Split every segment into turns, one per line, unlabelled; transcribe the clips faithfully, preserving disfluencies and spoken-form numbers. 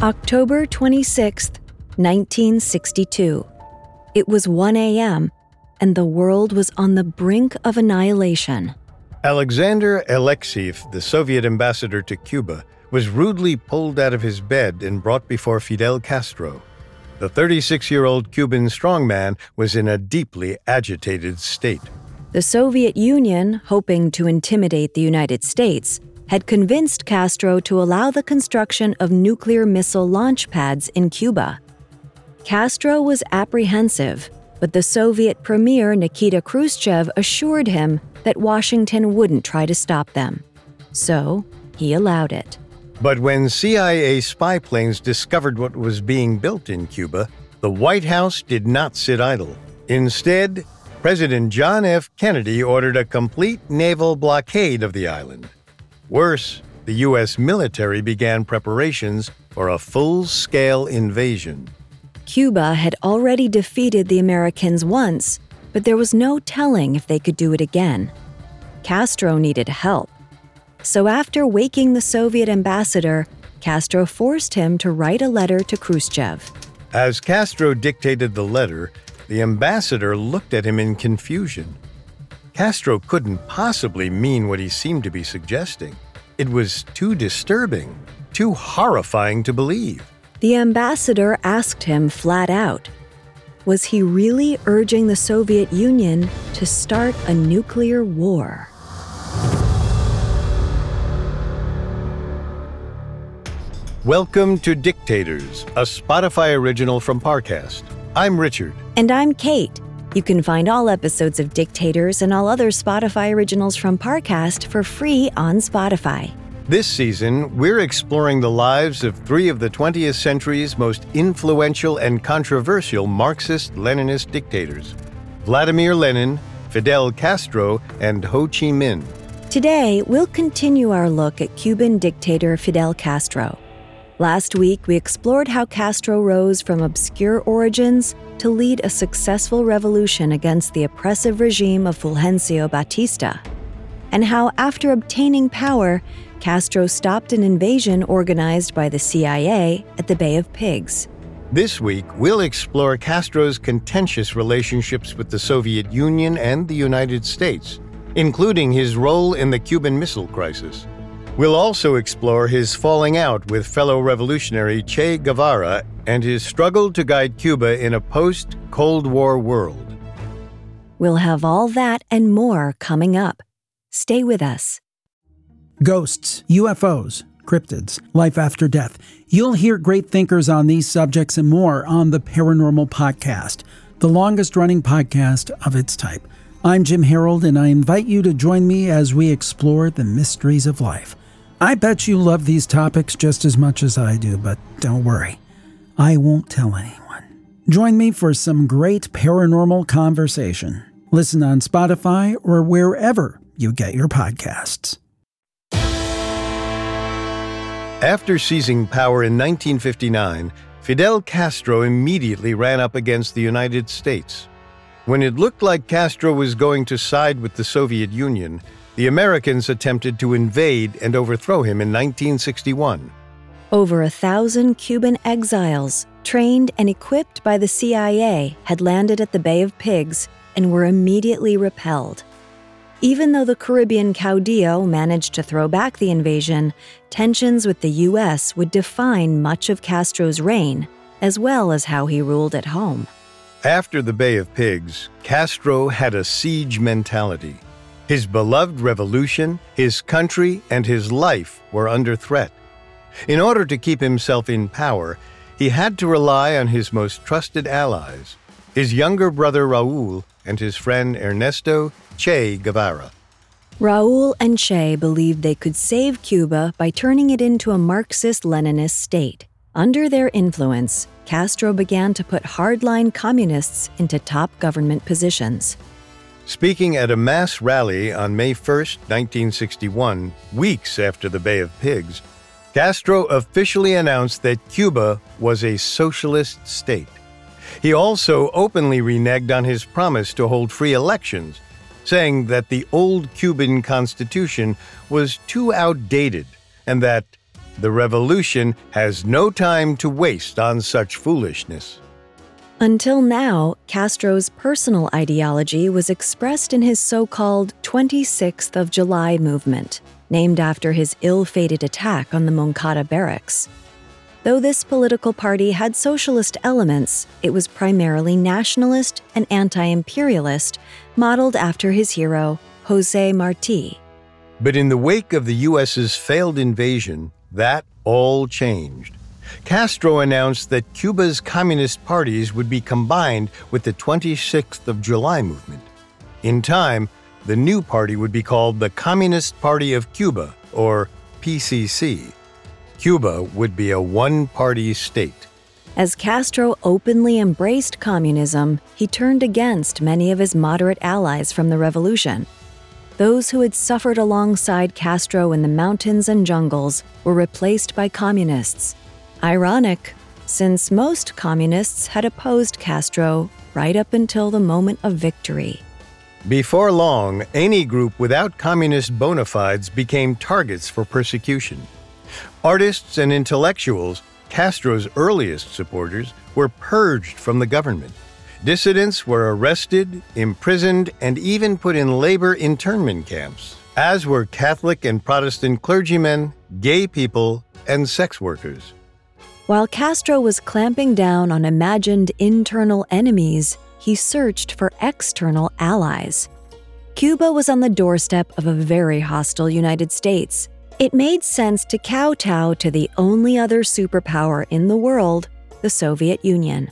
October twenty-sixth, nineteen sixty-two. It was one a.m., and the world was on the brink of annihilation.
Alexander Alexeyev, the Soviet ambassador to Cuba, was rudely pulled out of his bed and brought before Fidel Castro. The thirty-six-year-old Cuban strongman was in a deeply agitated state.
The Soviet Union, hoping to intimidate the United States, had convinced Castro to allow the construction of nuclear missile launch pads in Cuba. Castro was apprehensive, but the Soviet premier Nikita Khrushchev assured him that Washington wouldn't try to stop them. So, he allowed it.
But when C I A spy planes discovered what was being built in Cuba, the White House did not sit idle. Instead, President John F. Kennedy ordered a complete naval blockade of the island. Worse, the U S military began preparations for a full-scale invasion.
Cuba had already defeated the Americans once, but there was no telling if they could do it again. Castro needed help. So after waking the Soviet ambassador, Castro forced him to write a letter to Khrushchev.
As Castro dictated the letter, the ambassador looked at him in confusion. Castro couldn't possibly mean what he seemed to be suggesting. It was too disturbing, too horrifying to believe.
The ambassador asked him flat out, was he really urging the Soviet Union to start a nuclear war?
Welcome to Dictators, a Spotify original from Parcast. I'm Richard.
And I'm Kate. You can find all episodes of Dictators and all other Spotify originals from Parcast for free on Spotify.
This season, we're exploring the lives of three of the twentieth century's most influential and controversial Marxist-Leninist dictators: Vladimir Lenin, Fidel Castro, and Ho Chi Minh.
Today, we'll continue our look at Cuban dictator Fidel Castro. Last week, we explored how Castro rose from obscure origins to lead a successful revolution against the oppressive regime of Fulgencio Batista, and how, after obtaining power, Castro stopped an invasion organized by the C I A at the Bay of Pigs.
This week, we'll explore Castro's contentious relationships with the Soviet Union and the United States, including his role in the Cuban Missile Crisis. We'll also explore his falling out with fellow revolutionary Che Guevara and his struggle to guide Cuba in a post-Cold War world.
We'll have all that and more coming up. Stay with us.
Ghosts, U F Os, cryptids, life after death. You'll hear great thinkers on these subjects and more on the Paranormal Podcast, the longest-running podcast of its type. I'm Jim Harold, and I invite you to join me as we explore the mysteries of life. I bet you love these topics just as much as I do, but don't worry, I won't tell anyone. Join me for some great paranormal conversation. Listen on Spotify or wherever you get your podcasts.
After seizing power in nineteen fifty-nine, Fidel Castro immediately ran up against the United States. When it looked like Castro was going to side with the Soviet Union, the Americans attempted to invade and overthrow him in nineteen sixty-one.
Over a thousand Cuban exiles, trained and equipped by the C I A, had landed at the Bay of Pigs and were immediately repelled. Even though the Caribbean caudillo managed to throw back the invasion, tensions with the U S would define much of Castro's reign, as well as how he ruled at home.
After the Bay of Pigs, Castro had a siege mentality. His beloved revolution, his country, and his life were under threat. In order to keep himself in power, he had to rely on his most trusted allies, his younger brother Raúl and his friend Ernesto Che Guevara.
Raúl and Che believed they could save Cuba by turning it into a Marxist-Leninist state. Under their influence, Castro began to put hardline communists into top government positions.
Speaking at a mass rally on May first, nineteen sixty-one, weeks after the Bay of Pigs, Castro officially announced that Cuba was a socialist state. He also openly reneged on his promise to hold free elections, saying that the old Cuban constitution was too outdated and that The revolution has no time to waste on such foolishness.
Until now, Castro's personal ideology was expressed in his so-called twenty-sixth of July movement, named after his ill-fated attack on the Moncada barracks. Though this political party had socialist elements, it was primarily nationalist and anti-imperialist, modeled after his hero, José Martí.
But in the wake of the U S's failed invasion, that all changed. Castro announced that Cuba's communist parties would be combined with the twenty-sixth of July movement. In time, the new party would be called the Communist Party of Cuba, or P C C. Cuba would be a one-party state.
As Castro openly embraced communism, he turned against many of his moderate allies from the revolution. Those who had suffered alongside Castro in the mountains and jungles were replaced by communists. Ironic, since most communists had opposed Castro right up until the moment of victory.
Before long, any group without communist bona fides became targets for persecution. Artists and intellectuals, Castro's earliest supporters, were purged from the government. Dissidents were arrested, imprisoned, and even put in labor internment camps, as were Catholic and Protestant clergymen, gay people, and sex workers.
While Castro was clamping down on imagined internal enemies, he searched for external allies. Cuba was on the doorstep of a very hostile United States. It made sense to kowtow to the only other superpower in the world, the Soviet Union.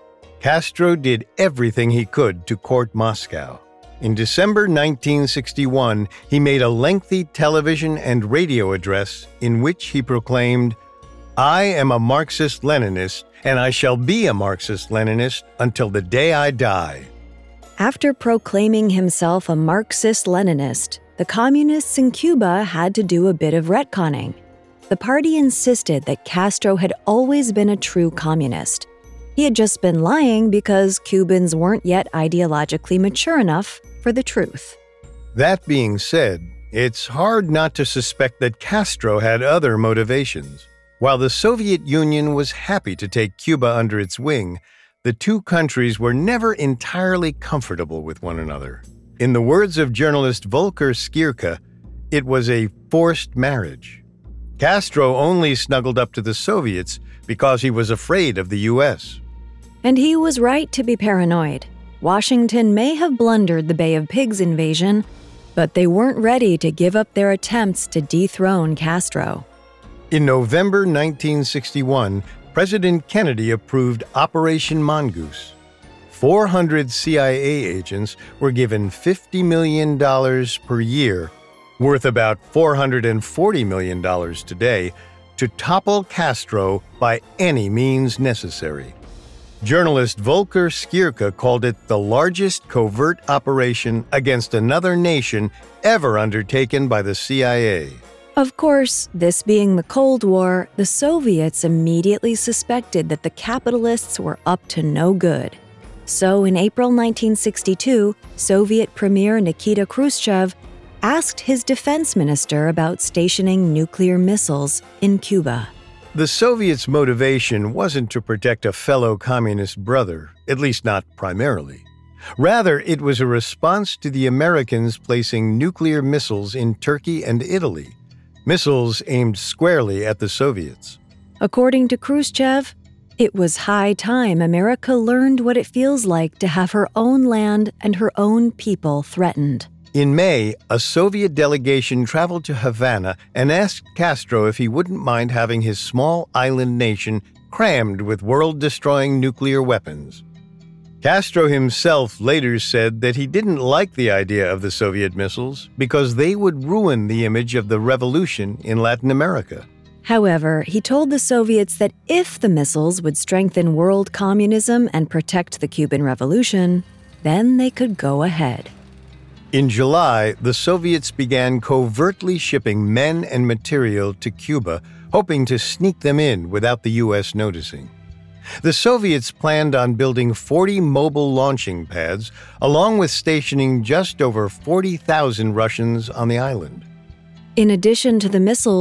Castro did everything he could to court Moscow. In December nineteen sixty-one, he made a lengthy television and radio address in which he proclaimed, "I am a Marxist-Leninist, and I shall be a Marxist-Leninist until the day I die."
After proclaiming himself a Marxist-Leninist, the communists in Cuba had to do a bit of retconning. The party insisted that Castro had always been a true communist. He had just been lying because Cubans weren't yet ideologically mature enough for the truth.
That being said, it's hard not to suspect that Castro had other motivations. While the Soviet Union was happy to take Cuba under its wing, the two countries were never entirely comfortable with one another. In the words of journalist Volker Skierka, it was a forced marriage. Castro only snuggled up to the Soviets because he was afraid of the U S.
And he was right to be paranoid. Washington may have blundered the Bay of Pigs invasion, but they weren't ready to give up their attempts to dethrone Castro.
In November nineteen sixty-one, President Kennedy approved Operation Mongoose. four hundred C I A agents were given fifty million dollars per year, worth about four hundred forty million dollars today, to topple Castro by any means necessary. Journalist Volker Skierka called it the largest covert operation against another nation ever undertaken by the C I A.
Of course, this being the Cold War, the Soviets immediately suspected that the capitalists were up to no good. So in April nineteen sixty-two, Soviet Premier Nikita Khrushchev asked his defense minister about stationing nuclear missiles in Cuba.
The Soviets' motivation wasn't to protect a fellow communist brother, at least not primarily. Rather, it was a response to the Americans placing nuclear missiles in Turkey and Italy, missiles aimed squarely at the Soviets.
According to Khrushchev, it was high time America learned what it feels like to have her own land and her own people threatened.
In May, a Soviet delegation traveled to Havana and asked Castro if he wouldn't mind having his small island nation crammed with world-destroying nuclear weapons. Castro himself later said that he didn't like the idea of the Soviet missiles because they would ruin the image of the revolution in Latin America.
However, he told the Soviets that if the missiles would strengthen world communism and protect the Cuban Revolution, then they could go ahead.
In July, the Soviets began covertly shipping men and material to Cuba, hoping to sneak them in without the U S noticing. The Soviets planned on building forty mobile launching pads, along with stationing just over forty thousand Russians on the island.
In addition to the missiles,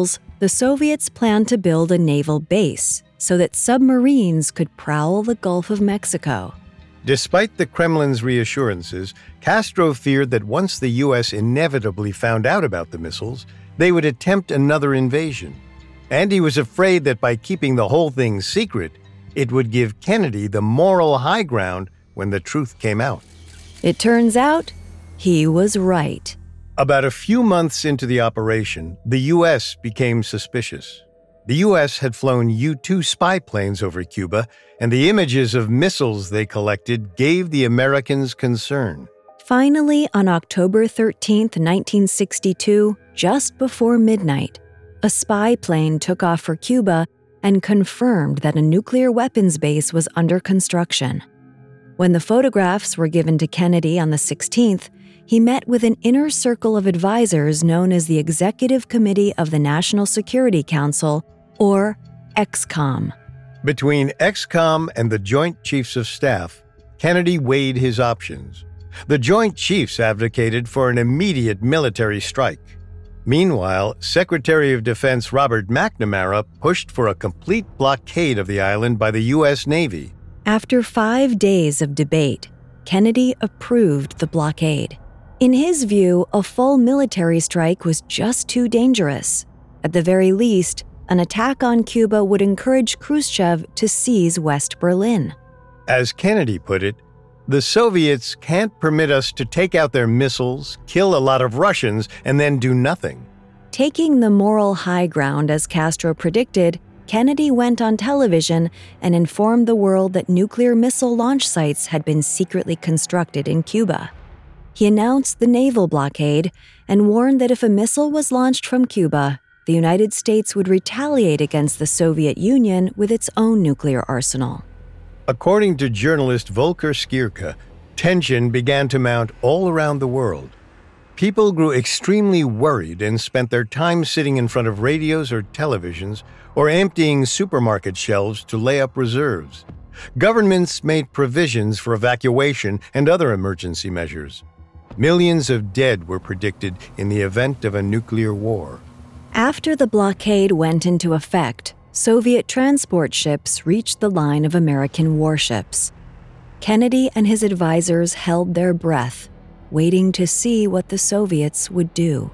the Soviets planned to build a naval base so that submarines could prowl the Gulf of Mexico.
Despite the Kremlin's reassurances, Castro feared that once the U S inevitably found out about the missiles, they would attempt another invasion. And he was afraid that by keeping the whole thing secret, it would give Kennedy the moral high ground when the truth came out.
It turns out, he was right.
About a few months into the operation, the U S became suspicious. The U S had flown U two spy planes over Cuba, and the images of missiles they collected gave the Americans concern.
Finally, on October thirteenth, nineteen sixty-two, just before midnight, a spy plane took off for Cuba and confirmed that a nuclear weapons base was under construction. When the photographs were given to Kennedy on the sixteenth, he met with an inner circle of advisors known as the Executive Committee of the National Security Council, or ExComm.
Between ExComm and the Joint Chiefs of Staff, Kennedy weighed his options. The Joint Chiefs advocated for an immediate military strike. Meanwhile, Secretary of Defense Robert McNamara pushed for a complete blockade of the island by the U S Navy.
After five days of debate, Kennedy approved the blockade. In his view, a full military strike was just too dangerous. At the very least, an attack on Cuba would encourage Khrushchev to seize West Berlin.
As Kennedy put it, the Soviets can't permit us to take out their missiles, kill a lot of Russians, and then do nothing.
Taking the moral high ground as Castro predicted, Kennedy went on television and informed the world that nuclear missile launch sites had been secretly constructed in Cuba. He announced the naval blockade and warned that if a missile was launched from Cuba, the United States would retaliate against the Soviet Union with its own nuclear arsenal.
According to journalist Volker Skierka, tension began to mount all around the world. People grew extremely worried and spent their time sitting in front of radios or televisions or emptying supermarket shelves to lay up reserves. Governments made provisions for evacuation and other emergency measures. Millions of dead were predicted in the event of a nuclear war.
After the blockade went into effect, Soviet transport ships reached the line of American warships. Kennedy and his advisors held their breath, waiting to see what the Soviets would do.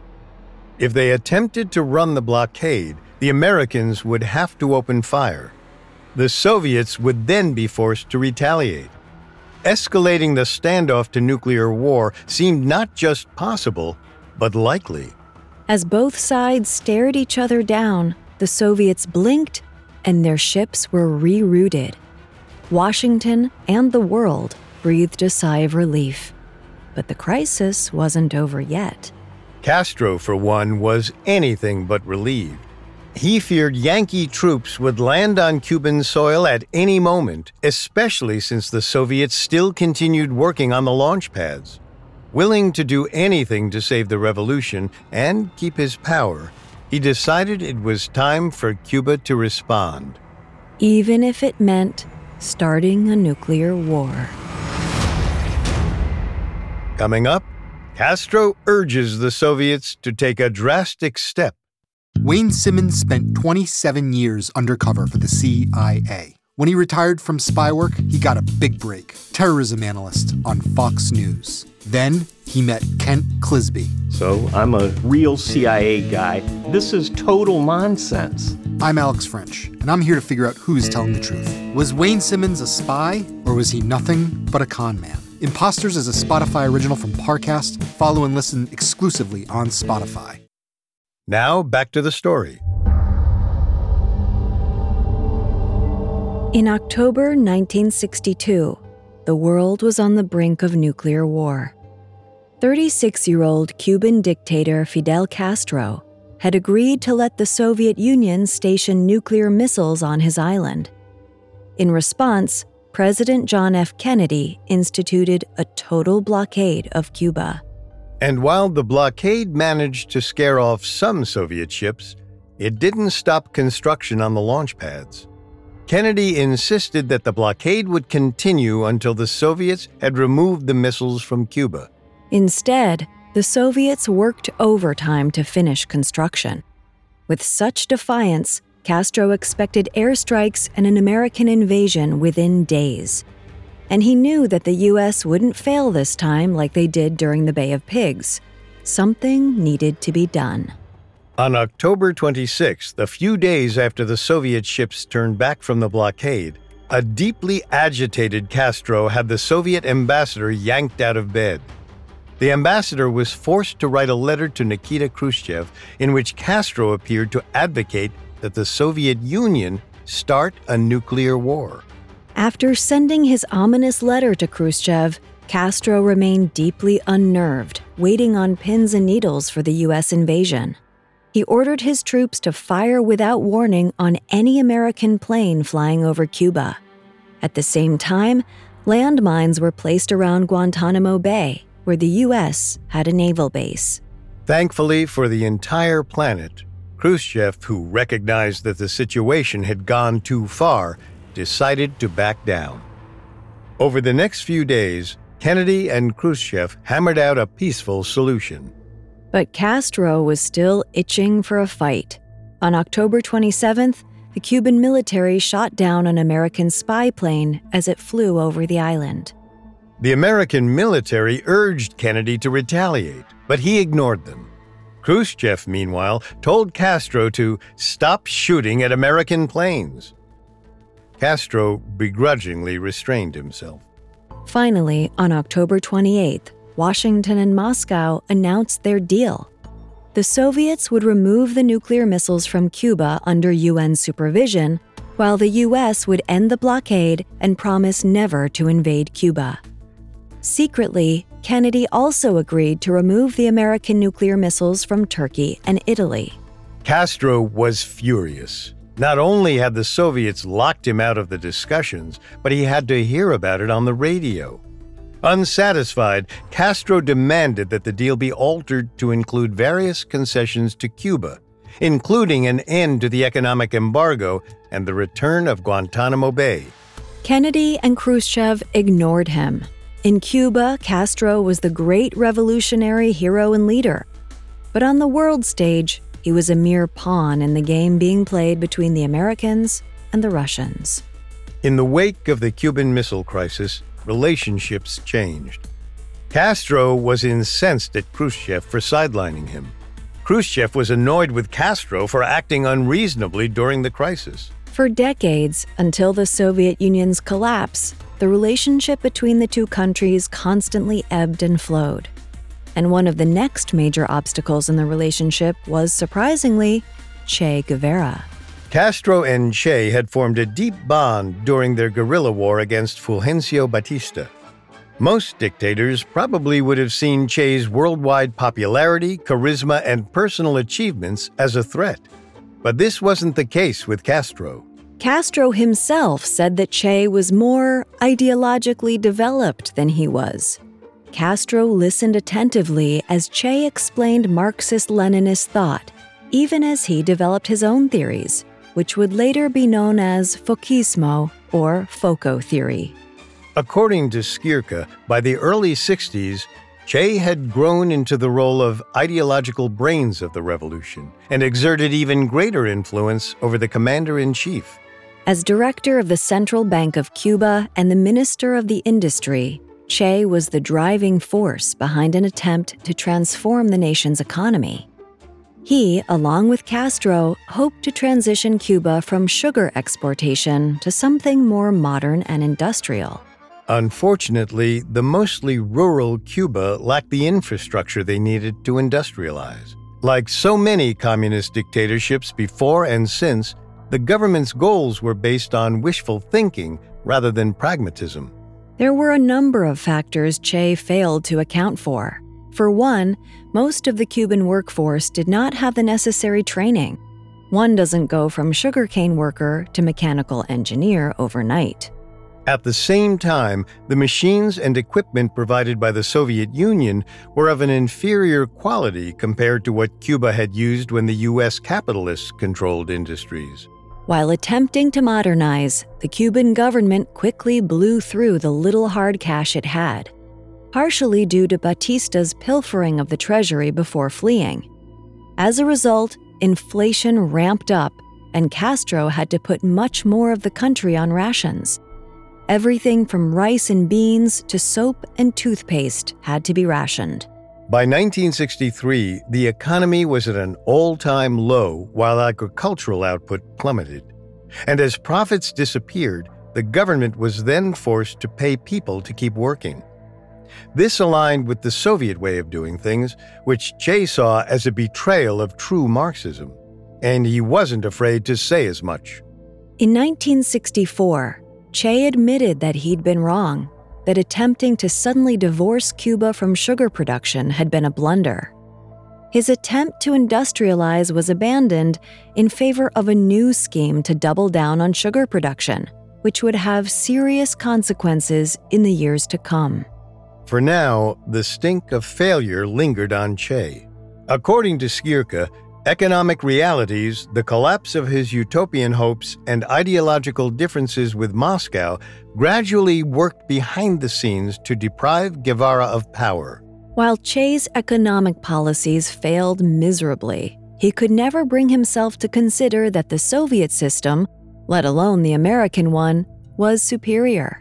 If they attempted to run the blockade, the Americans would have to open fire. The Soviets would then be forced to retaliate. Escalating the standoff to nuclear war seemed not just possible, but likely.
As both sides stared each other down, the Soviets blinked and their ships were rerouted. Washington and the world breathed a sigh of relief. But the crisis wasn't over yet.
Castro, for one, was anything but relieved. He feared Yankee troops would land on Cuban soil at any moment, especially since the Soviets still continued working on the launch pads. Willing to do anything to save the revolution and keep his power, he decided it was time for Cuba to respond.
Even if it meant starting a nuclear war.
Coming up, Castro urges the Soviets to take a drastic step.
Wayne Simmons spent twenty-seven years undercover for the C I A. When he retired from spy work, he got a big break, terrorism analyst on Fox News. Then he met Kent Clisby.
So I'm a real C I A guy. This is total nonsense.
I'm Alex French, and I'm here to figure out who's telling the truth. Was Wayne Simmons a spy, or was he nothing but a con man? Imposters is a Spotify original from Parcast. Follow and listen exclusively on Spotify.
Now, back to the story.
In October nineteen sixty-two, the world was on the brink of nuclear war. thirty-six-year-old Cuban dictator Fidel Castro had agreed to let the Soviet Union station nuclear missiles on his island. In response, President John F. Kennedy instituted a total blockade of Cuba.
And while the blockade managed to scare off some Soviet ships, it didn't stop construction on the launch pads. Kennedy insisted that the blockade would continue until the Soviets had removed the missiles from Cuba.
Instead, the Soviets worked overtime to finish construction. With such defiance, Castro expected airstrikes and an American invasion within days. And he knew that the U S wouldn't fail this time like they did during the Bay of Pigs. Something needed to be done.
On October twenty-sixth, a few days after the Soviet ships turned back from the blockade, a deeply agitated Castro had the Soviet ambassador yanked out of bed. The ambassador was forced to write a letter to Nikita Khrushchev in which Castro appeared to advocate that the Soviet Union start a nuclear war.
After sending his ominous letter to Khrushchev, Castro remained deeply unnerved, waiting on pins and needles for the U S invasion. He ordered his troops to fire without warning on any American plane flying over Cuba. At the same time, landmines were placed around Guantanamo Bay, where the U S had a naval base.
Thankfully for the entire planet, Khrushchev, who recognized that the situation had gone too far, decided to back down. Over the next few days, Kennedy and Khrushchev hammered out a peaceful solution.
But Castro was still itching for a fight. On October twenty-seventh, the Cuban military shot down an American spy plane as it flew over the island.
The American military urged Kennedy to retaliate, but he ignored them. Khrushchev, meanwhile, told Castro to stop shooting at American planes. Castro begrudgingly restrained himself.
Finally, on October twenty-eighth, Washington and Moscow announced their deal. The Soviets would remove the nuclear missiles from Cuba under U N supervision, while the U S would end the blockade and promise never to invade Cuba. Secretly, Kennedy also agreed to remove the American nuclear missiles from Turkey and Italy.
Castro was furious. Not only had the Soviets locked him out of the discussions, but he had to hear about it on the radio. Unsatisfied, Castro demanded that the deal be altered to include various concessions to Cuba, including an end to the economic embargo and the return of Guantanamo Bay.
Kennedy and Khrushchev ignored him. In Cuba, Castro was the great revolutionary hero and leader. But on the world stage, he was a mere pawn in the game being played between the Americans and the Russians.
In the wake of the Cuban Missile Crisis, relationships changed. Castro was incensed at Khrushchev for sidelining him. Khrushchev was annoyed with Castro for acting unreasonably during the crisis.
For decades, until the Soviet Union's collapse, the relationship between the two countries constantly ebbed and flowed. And one of the next major obstacles in the relationship was, surprisingly, Che Guevara.
Castro and Che had formed a deep bond during their guerrilla war against Fulgencio Batista. Most dictators probably would have seen Che's worldwide popularity, charisma, and personal achievements as a threat. But this wasn't the case with Castro.
Castro himself said that Che was more ideologically developed than he was. Castro listened attentively as Che explained Marxist-Leninist thought, even as he developed his own theories, which would later be known as Fouquismo or Foucault theory.
According to Skierka, by the early sixties, Che had grown into the role of ideological brains of the revolution and exerted even greater influence over the commander-in-chief.
As director of the Central Bank of Cuba and the Minister of the Industry, Che was the driving force behind an attempt to transform the nation's economy. He, along with Castro, hoped to transition Cuba from sugar exportation to something more modern and industrial.
Unfortunately, the mostly rural Cuba lacked the infrastructure they needed to industrialize. Like so many communist dictatorships before and since, the government's goals were based on wishful thinking rather than pragmatism.
There were a number of factors Che failed to account for. For one, most of the Cuban workforce did not have the necessary training. One doesn't go from sugarcane worker to mechanical engineer overnight.
At the same time, the machines and equipment provided by the Soviet Union were of an inferior quality compared to what Cuba had used when the U S capitalists controlled industries.
While attempting to modernize, the Cuban government quickly blew through the little hard cash it had, partially due to Batista's pilfering of the treasury before fleeing. As a result, inflation ramped up, and Castro had to put much more of the country on rations. Everything from rice and beans to soap and toothpaste had to be rationed.
By nineteen sixty-three, the economy was at an all-time low while agricultural output plummeted. And as profits disappeared, the government was then forced to pay people to keep working. This aligned with the Soviet way of doing things, which Che saw as a betrayal of true Marxism. And he wasn't afraid to say as much.
In nineteen sixty-four, Che admitted that he'd been wrong, that attempting to suddenly divorce Cuba from sugar production had been a blunder. His attempt to industrialize was abandoned in favor of a new scheme to double down on sugar production, which would have serious consequences in the years to come.
For now, the stink of failure lingered on Che. According to Skierka, economic realities, the collapse of his utopian hopes, and ideological differences with Moscow gradually worked behind the scenes to deprive Guevara of power.
While Che's economic policies failed miserably, he could never bring himself to consider that the Soviet system, let alone the American one, was superior.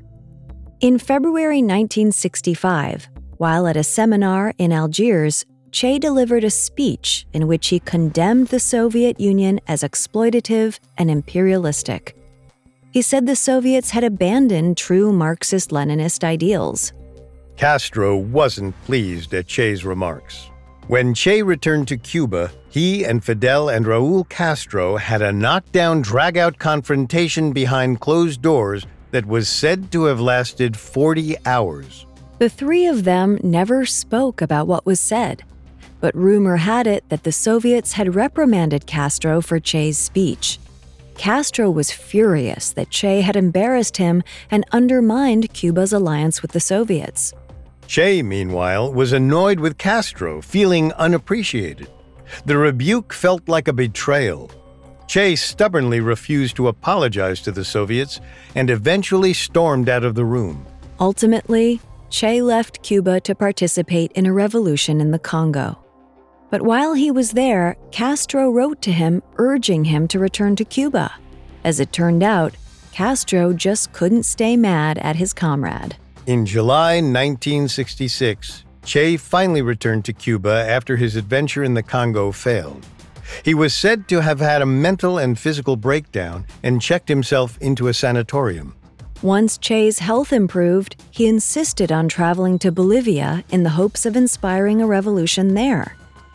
In February nineteen sixty-five, while at a seminar in Algiers, Che delivered a speech in which he condemned the Soviet Union as exploitative and imperialistic. He said the Soviets had abandoned true Marxist-Leninist ideals.
Castro wasn't pleased at Che's remarks. When Che returned to Cuba, he and Fidel and Raul Castro had a knockdown, drag-out confrontation behind closed doors that was said to have lasted forty hours.
The three of them never spoke about what was said, but rumor had it that the Soviets had reprimanded Castro for Che's speech. Castro was furious that Che had embarrassed him and undermined Cuba's alliance with the Soviets.
Che, meanwhile, was annoyed with Castro, feeling unappreciated. The rebuke felt like a betrayal. Che stubbornly refused to apologize to the Soviets and eventually stormed out of the room.
Ultimately, Che left Cuba to participate in a revolution in the Congo. But while he was there, Castro wrote to him urging him to return to Cuba. As it turned out, Castro just couldn't stay mad at his comrade.
In July nineteen sixty-six, Che finally returned to Cuba after his adventure in the Congo failed. He was said to have had a mental and physical breakdown and checked himself into a sanatorium.
Once Che's health improved, he insisted on traveling to Bolivia in the hopes of inspiring a revolution there.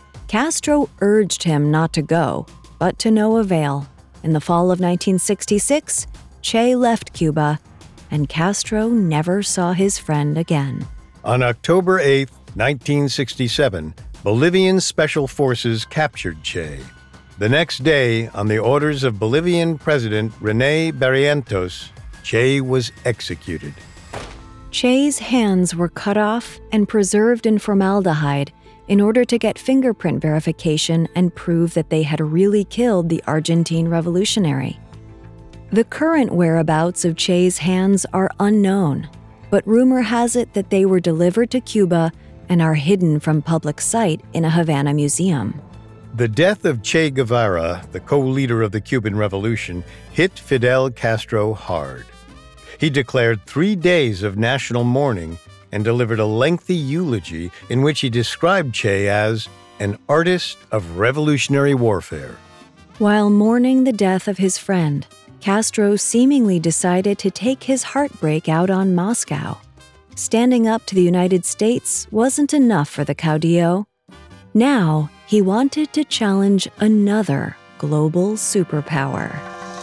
Castro urged him not to go, but to no avail. In the fall of nineteen sixty-six, Che left Cuba, and Castro never saw his friend again.
On October eighth, nineteen sixty-seven, Bolivian special forces captured Che. The next day, on the orders of Bolivian President René Barrientos, Che was executed.
Che's hands were cut off and preserved in formaldehyde in order to get fingerprint verification and prove that they had really killed the Argentine revolutionary. The current whereabouts of Che's hands are unknown, but rumor has it that they were delivered to Cuba and are hidden from public sight in a Havana museum.
The death of Che Guevara, the co-leader of the Cuban Revolution, hit Fidel Castro hard. He declared three days of national mourning and delivered a lengthy eulogy in which he described Che as an artist of revolutionary warfare.
While mourning the death of his friend, Castro seemingly decided to take his heartbreak out on Moscow. Standing up to the United States wasn't enough for the caudillo. Now, he wanted to challenge another global superpower.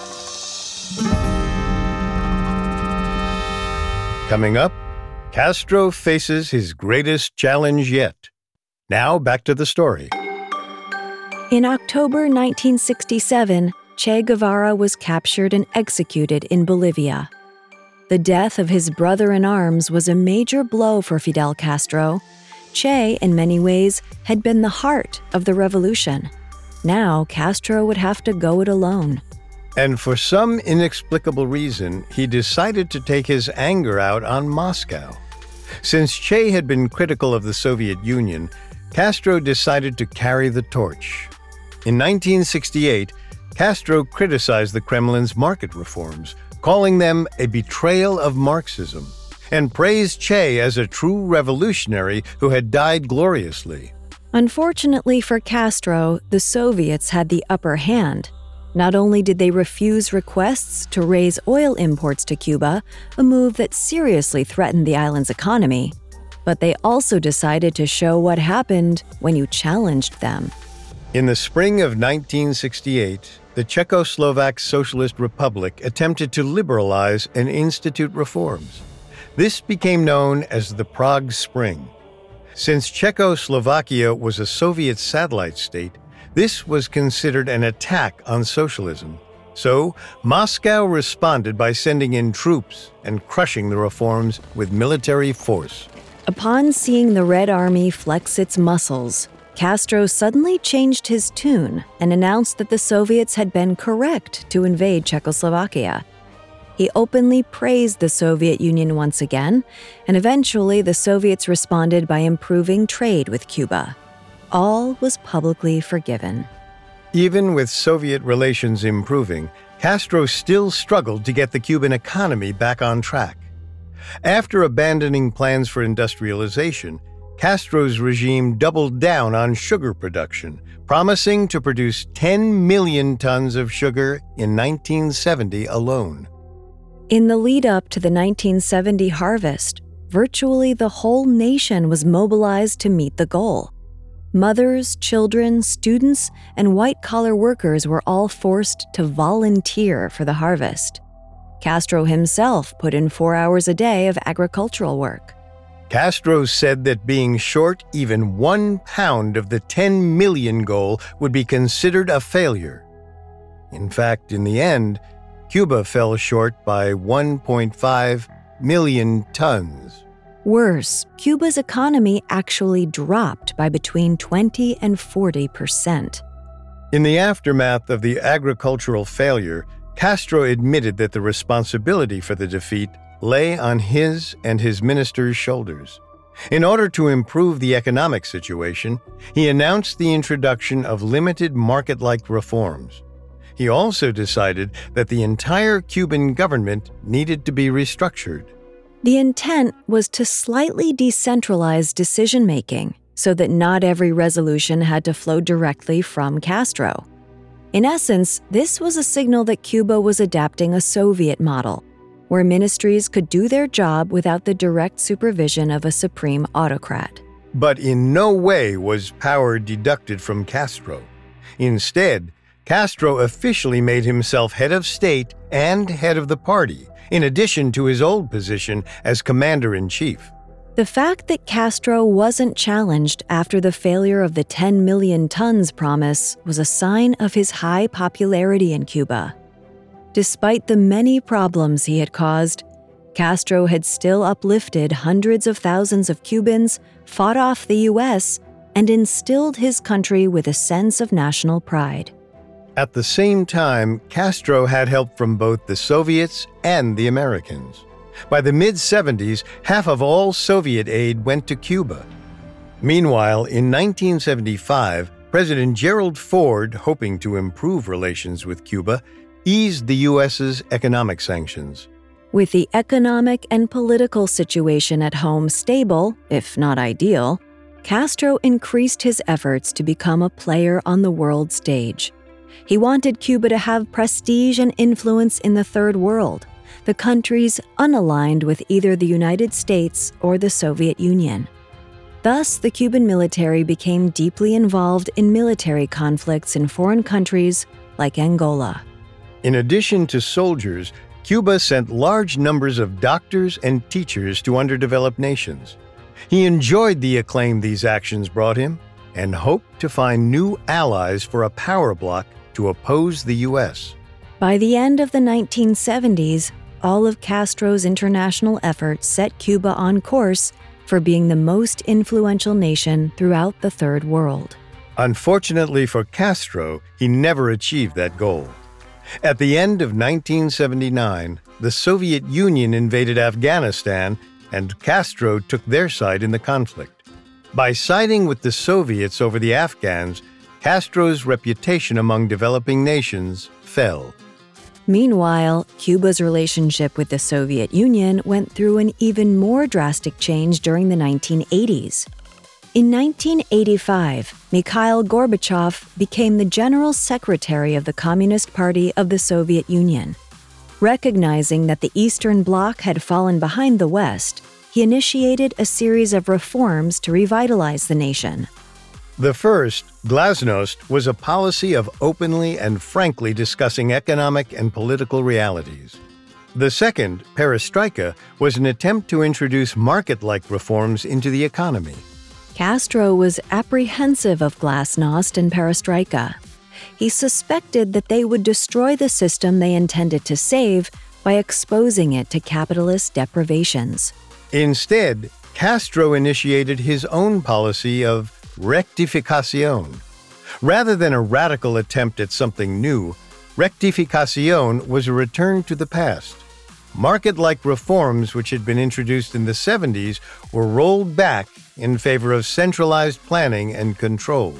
Coming up, Castro faces his greatest challenge yet. Now, back to the story.
In October nineteen sixty-seven, Che Guevara was captured and executed in Bolivia. The death of his brother-in-arms was a major blow for Fidel Castro. Che, in many ways, had been the heart of the revolution. Now, Castro would have to go it alone.
And for some inexplicable reason, he decided to take his anger out on Moscow. Since Che had been critical of the Soviet Union, Castro decided to carry the torch. In nineteen sixty-eight, Castro criticized the Kremlin's market reforms, calling them a betrayal of Marxism, and praised Che as a true revolutionary who had died gloriously.
Unfortunately for Castro, the Soviets had the upper hand. Not only did they refuse requests to raise oil imports to Cuba, a move that seriously threatened the island's economy, but they also decided to show what happened when you challenged them.
In the spring of nineteen sixty-eight, the Czechoslovak Socialist Republic attempted to liberalize and institute reforms. This became known as the Prague Spring. Since Czechoslovakia was a Soviet satellite state, this was considered an attack on socialism. So, Moscow responded by sending in troops and crushing the reforms with military force.
Upon seeing the Red Army flex its muscles, Castro suddenly changed his tune and announced that the Soviets had been correct to invade Czechoslovakia. He openly praised the Soviet Union once again, and eventually the Soviets responded by improving trade with Cuba. All was publicly forgiven.
Even with Soviet relations improving, Castro still struggled to get the Cuban economy back on track. After abandoning plans for industrialization, Castro's regime doubled down on sugar production, promising to produce ten million tons of sugar in nineteen seventy alone.
In the lead-up to the nineteen seventy harvest, virtually the whole nation was mobilized to meet the goal. Mothers, children, students, and white-collar workers were all forced to volunteer for the harvest. Castro himself put in four hours a day of agricultural work.
Castro said that being short even one pound of the ten million goal would be considered a failure. In fact, in the end, Cuba fell short by one point five million tons.
Worse, Cuba's economy actually dropped by between twenty and forty percent.
In the aftermath of the agricultural failure, Castro admitted that the responsibility for the defeat lay on his and his ministers' shoulders. In order to improve the economic situation, he announced the introduction of limited market-like reforms. He also decided that the entire Cuban government needed to be restructured.
The intent was to slightly decentralize decision-making so that not every resolution had to flow directly from Castro. In essence, this was a signal that Cuba was adapting a Soviet model, where ministries could do their job without the direct supervision of a supreme autocrat.
But in no way was power deducted from Castro. Instead, Castro officially made himself head of state and head of the party, in addition to his old position as commander-in-chief.
The fact that Castro wasn't challenged after the failure of the ten million tons promise was a sign of his high popularity in Cuba. Despite the many problems he had caused, Castro had still uplifted hundreds of thousands of Cubans, fought off the U S, and instilled his country with a sense of national pride.
At the same time, Castro had help from both the Soviets and the Americans. By the mid-seventies, half of all Soviet aid went to Cuba. Meanwhile, in nineteen seventy-five, President Gerald Ford, hoping to improve relations with Cuba, eased the U S's economic sanctions.
With the economic and political situation at home stable, if not ideal, Castro increased his efforts to become a player on the world stage. He wanted Cuba to have prestige and influence in the Third World, the countries unaligned with either the United States or the Soviet Union. Thus, the Cuban military became deeply involved in military conflicts in foreign countries like Angola.
In addition to soldiers, Cuba sent large numbers of doctors and teachers to underdeveloped nations. He enjoyed the acclaim these actions brought him and hoped to find new allies for a power bloc to oppose the U S.
By the end of the nineteen seventies, all of Castro's international efforts set Cuba on course for being the most influential nation throughout the Third World.
Unfortunately for Castro, he never achieved that goal. At the end of nineteen seventy-nine, the Soviet Union invaded Afghanistan, and Castro took their side in the conflict. By siding with the Soviets over the Afghans, Castro's reputation among developing nations fell.
Meanwhile, Cuba's relationship with the Soviet Union went through an even more drastic change during the nineteen eighties. In nineteen eighty-five, Mikhail Gorbachev became the General Secretary of the Communist Party of the Soviet Union. Recognizing that the Eastern Bloc had fallen behind the West, he initiated a series of reforms to revitalize the nation.
The first, Glasnost, was a policy of openly and frankly discussing economic and political realities. The second, Perestroika, was an attempt to introduce market-like reforms into the economy.
Castro was apprehensive of Glasnost and Perestroika. He suspected that they would destroy the system they intended to save by exposing it to capitalist deprivations.
Instead, Castro initiated his own policy of rectificación. Rather than a radical attempt at something new, rectificación was a return to the past. Market-like reforms which had been introduced in the seventies were rolled back in favor of centralized planning and control.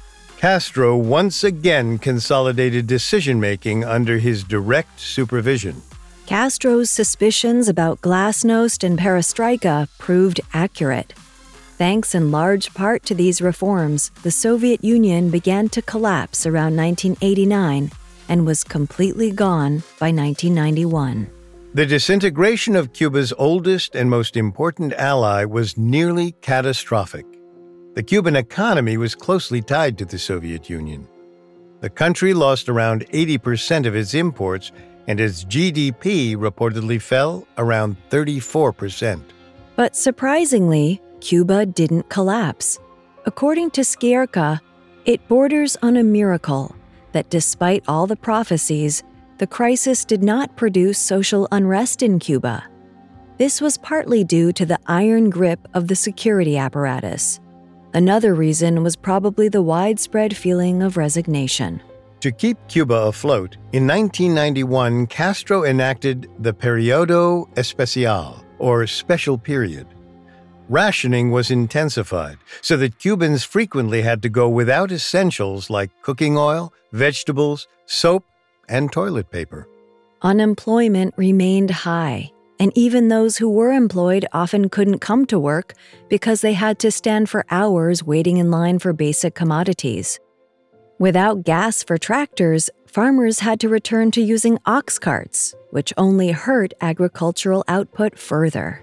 Castro once again consolidated decision-making under his direct supervision.
Castro's suspicions about Glasnost and Perestroika proved accurate. Thanks in large part to these reforms, the Soviet Union began to collapse around nineteen eighty-nine and was completely gone by nineteen ninety-one.
The disintegration of Cuba's oldest and most important ally was nearly catastrophic. The Cuban economy was closely tied to the Soviet Union. The country lost around eighty percent of its imports, and its G D P reportedly fell around thirty-four percent.
But surprisingly, Cuba didn't collapse. According to Sciarca, it borders on a miracle that despite all the prophecies, the crisis did not produce social unrest in Cuba. This was partly due to the iron grip of the security apparatus. Another reason was probably the widespread feeling of resignation.
To keep Cuba afloat, in nineteen ninety-one, Castro enacted the Periodo Especial, or Special Period. Rationing was intensified, so that Cubans frequently had to go without essentials like cooking oil, vegetables, soap, and toilet paper.
Unemployment remained high, and even those who were employed often couldn't come to work because they had to stand for hours waiting in line for basic commodities. Without gas for tractors, farmers had to return to using ox carts, which only hurt agricultural output further.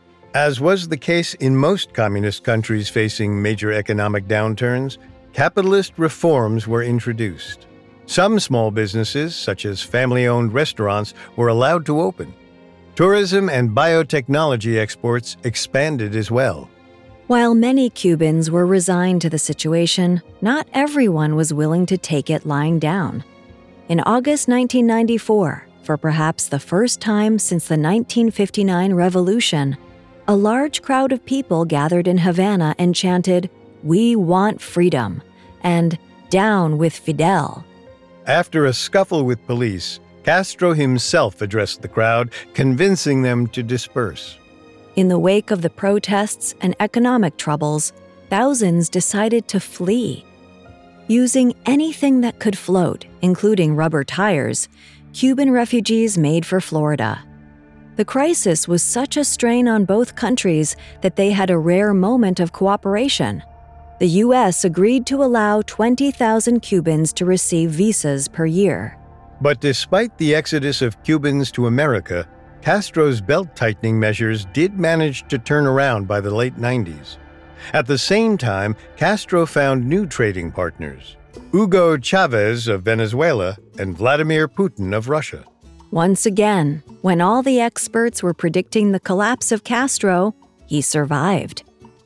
As was the case in most communist countries facing major economic downturns, capitalist reforms were introduced. Some small businesses, such as family-owned restaurants, were allowed to open. Tourism and biotechnology exports expanded as well.
While many Cubans were resigned to the situation, not everyone was willing to take it lying down. In August nineteen ninety-four, for perhaps the first time since the nineteen fifty-nine revolution, a large crowd of people gathered in Havana and chanted, "We want freedom," and "Down with Fidel."
After a scuffle with police, Castro himself addressed the crowd, convincing them to disperse.
In the wake of the protests and economic troubles, thousands decided to flee. Using anything that could float, including rubber tires, Cuban refugees made for Florida. The crisis was such a strain on both countries that they had a rare moment of cooperation. The U S agreed to allow twenty thousand Cubans to receive visas per year.
But despite the exodus of Cubans to America, Castro's belt-tightening measures did manage to turn around by the late nineties. At the same time, Castro found new trading partners: Hugo Chavez of Venezuela and Vladimir Putin of Russia.
Once again, when all the experts were predicting the collapse of Castro, he survived.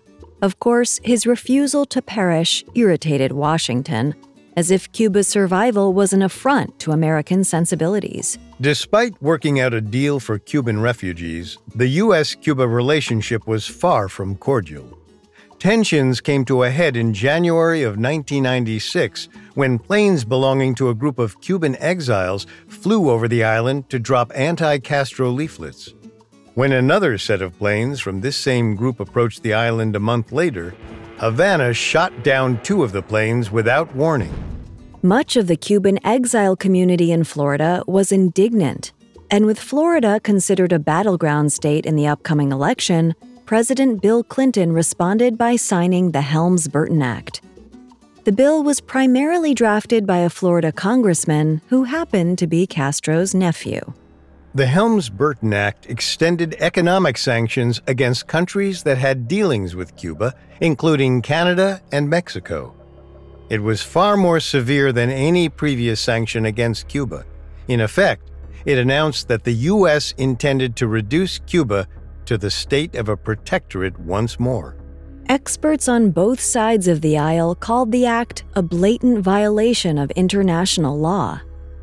Of course, his refusal to perish irritated Washington, as if Cuba's survival was an affront to American sensibilities.
Despite working out a deal for Cuban refugees, the U S Cuba relationship was far from cordial. Tensions came to a head in January of nineteen ninety-six when planes belonging to a group of Cuban exiles flew over the island to drop anti-Castro leaflets. When another set of planes from this same group approached the island a month later, Havana shot down two of the planes without warning.
Much of the Cuban exile community in Florida was indignant, and with Florida considered a battleground state in the upcoming election, President Bill Clinton responded by signing the Helms-Burton Act. The bill was primarily drafted by a Florida congressman who happened to be Castro's nephew.
The Helms-Burton Act extended economic sanctions against countries that had dealings with Cuba, including Canada and Mexico. It was far more severe than any previous sanction against Cuba. In effect, it announced that the U S intended to reduce Cuba to the state of a protectorate once more.
Experts on both sides of the aisle called the act a blatant violation of international law.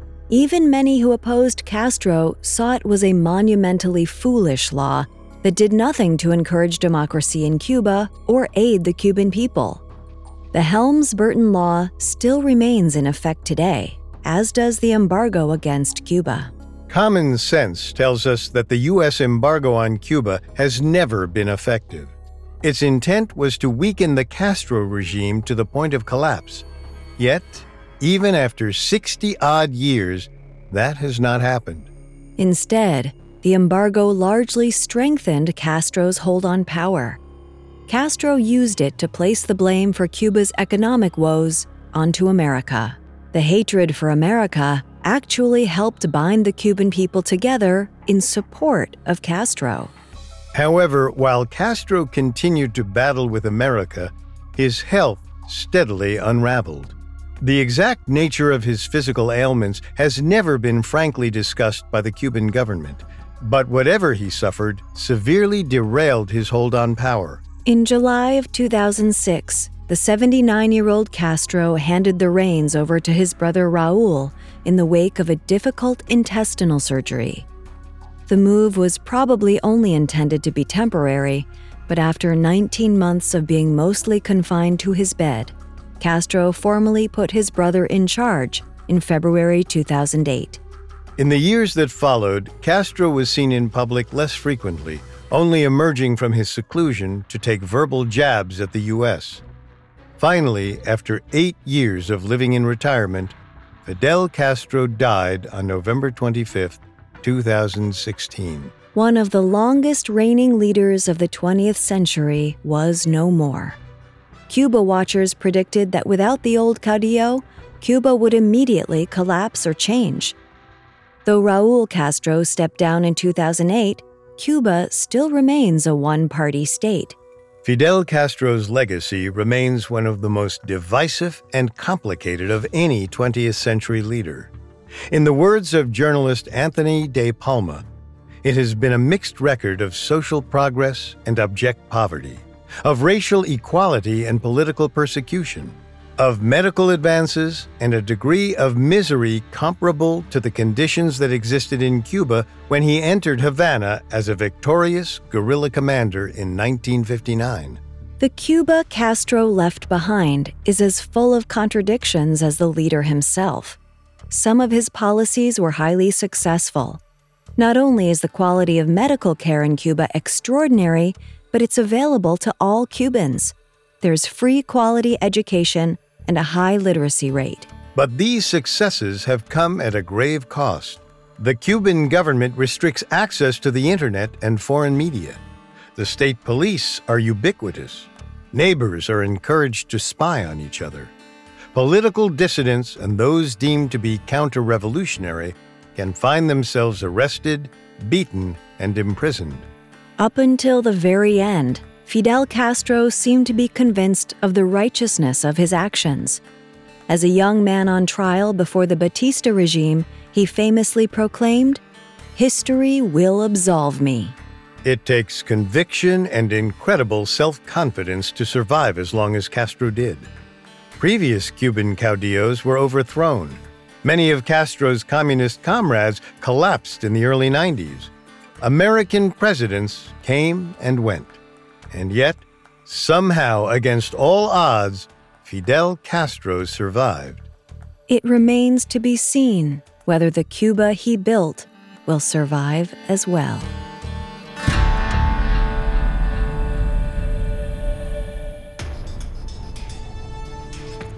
Even many who opposed Castro saw it was a monumentally foolish law that did nothing to encourage democracy in Cuba or aid the Cuban people. The Helms-Burton Law still remains in effect today, as does the embargo against Cuba.
Common sense tells us that the U S embargo on Cuba has never been effective. Its intent was to weaken the Castro regime to the point of collapse. Yet, even after sixty-odd years, that has not happened.
Instead, the embargo largely strengthened Castro's hold on power. Castro used it to place the blame for Cuba's economic woes onto America. The hatred for America actually helped bind the Cuban people together in support of Castro.
However, while Castro continued to battle with America, his health steadily unraveled. The exact nature of his physical ailments has never been frankly discussed by the Cuban government, but whatever he suffered severely derailed his hold on power.
In July of two thousand six, the seventy-nine-year-old Castro handed the reins over to his brother Raul in the wake of a difficult intestinal surgery. The move was probably only intended to be temporary, but after nineteen months of being mostly confined to his bed, Castro formally put his brother in charge in February two thousand eight.
In the years that followed, Castro was seen in public less frequently, only emerging from his seclusion to take verbal jabs at the U S. Finally, after eight years of living in retirement, Fidel Castro died on November twenty-fifth, two thousand sixteen.
One of the longest reigning leaders of the twentieth century was no more. Cuba watchers predicted that without the old caudillo, Cuba would immediately collapse or change. Though Raul Castro stepped down in two thousand eight, Cuba still remains a one-party state.
Fidel Castro's legacy remains one of the most divisive and complicated of any twentieth century leader. In the words of journalist Anthony De Palma, it has been a mixed record of social progress and abject poverty, of racial equality and political persecution, of medical advances and a degree of misery comparable to the conditions that existed in Cuba when he entered Havana as a victorious guerrilla commander in nineteen fifty-nine.
The Cuba Castro left behind is as full of contradictions as the leader himself. Some of his policies were highly successful. Not only is the quality of medical care in Cuba extraordinary, but it's available to all Cubans. There's free quality education and a high literacy rate.
But these successes have come at a grave cost. The Cuban government restricts access to the internet and foreign media. The state police are ubiquitous. Neighbors are encouraged to spy on each other. Political dissidents and those deemed to be counter-revolutionary can find themselves arrested, beaten, and imprisoned.
Up until the very end, Fidel Castro seemed to be convinced of the righteousness of his actions. As a young man on trial before the Batista regime, he famously proclaimed, "History will absolve me."
It takes conviction and incredible self-confidence to survive as long as Castro did. Previous Cuban caudillos were overthrown. Many of Castro's communist comrades collapsed in the early nineties. American presidents came and went. And yet, somehow, against all odds, Fidel Castro survived.
It remains to be seen whether the Cuba he built will survive as well.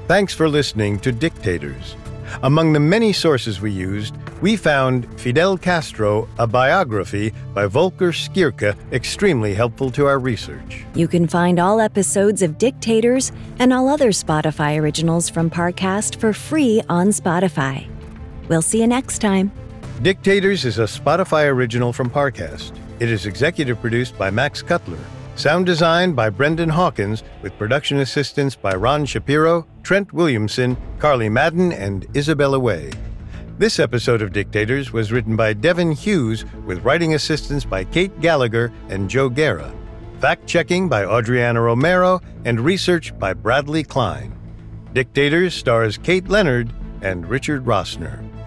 Thanks for listening to Dictators. Among the many sources we used, we found Fidel Castro, a biography by Volker Skierke, extremely helpful to our research.
You can find all episodes of Dictators and all other Spotify originals from Parcast for free on Spotify. We'll see you next time.
Dictators is a Spotify original from Parcast. It is executive produced by Max Cutler. Sound design by Brendan Hawkins, with production assistance by Ron Shapiro, Trent Williamson, Carly Madden, and Isabella Way. This episode of Dictators was written by Devin Hughes, with writing assistance by Kate Gallagher and Joe Guerra. Fact-checking by Adriana Romero, and research by Bradley Klein. Dictators stars Kate Leonard and Richard Rossner.